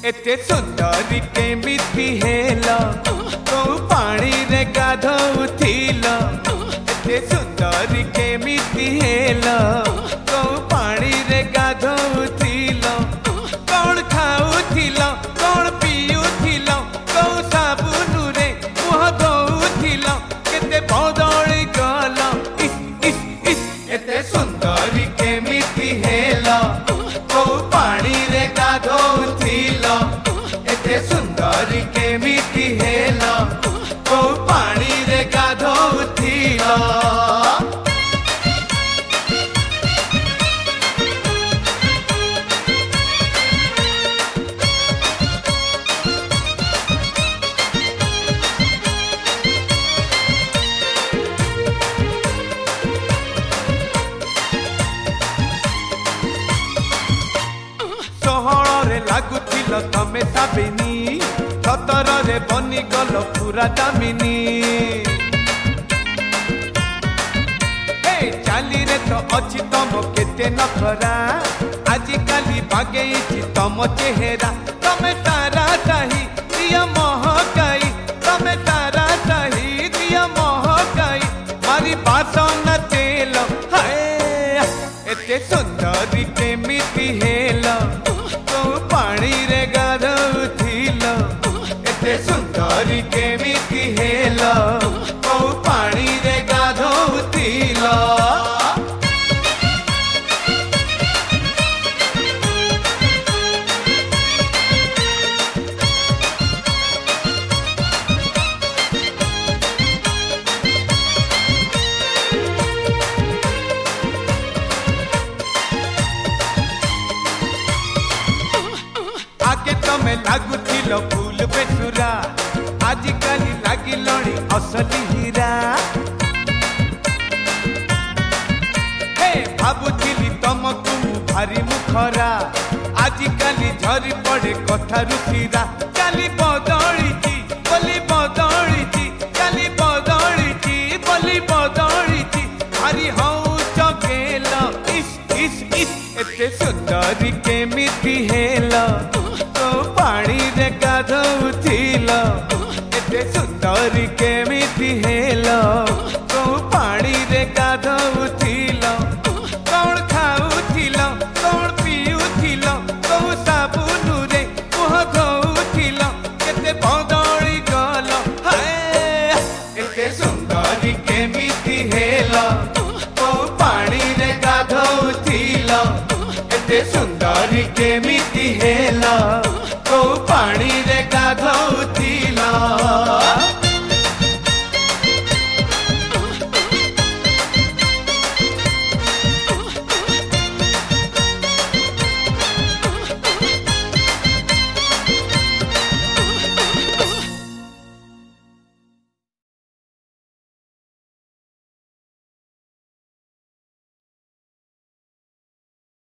एते सुंदरी केमिति हेलो को पानी रे गाधौथिलो एते सुंदरी केमिति हेलो को पानी रे गाधौथिलो कौन खाउथिलो कौन पिउथिलो को साबुन रे मुह धौथिलो केते बदली गलो इस इस इस एते सुंदरी केमिति हेलो को पानी रे गाधौथिलो एते सुंदरी केमिति हेलो को पानी रे गाधौथिलो। लागुथिलो तमे साबिनी सतर रे बनी गल पूरा दामिनी चाली रे तो अच्छी तम केते नखरा आजिकाली बागेइछि तम चेहरा तमे तारा चाही दिया महकाई तमे तारा चाही दिया महकाई मारी बासन तेल हाय एते सुंदरी केमिति हेलो पानी रे गाधौथिलो एते सुंदरी केमिति हेलो को पानी रे गाधौथिलो। आगे तमे लागुथिलो फूल बेसुरा आजिकाली लागिलणी असली हीरा भाबुथिली तमकु भारी मुखरा आजिकाली झरी पड़े कथारु सीरा काली बदलिची बोली बदलिची काली बदलिची बोली बदलिची भारी हौ चगेलो इस इस इस एते सुंदरी केमिति हेलो पानी रे गाधौथिलो एते सुंदरी केमिति हेलो को पानी रे गाधौथिलो कौन खाउथिलो कौन पिउथिलो को साबुन रे मुह धौथिलो केते बदली गलो हाय एते सुंदरी केमिति हेलो को पानी रे गाधौथिलो एते सुंदरी केमिति हेलो को पानी रे गाधौथिलो।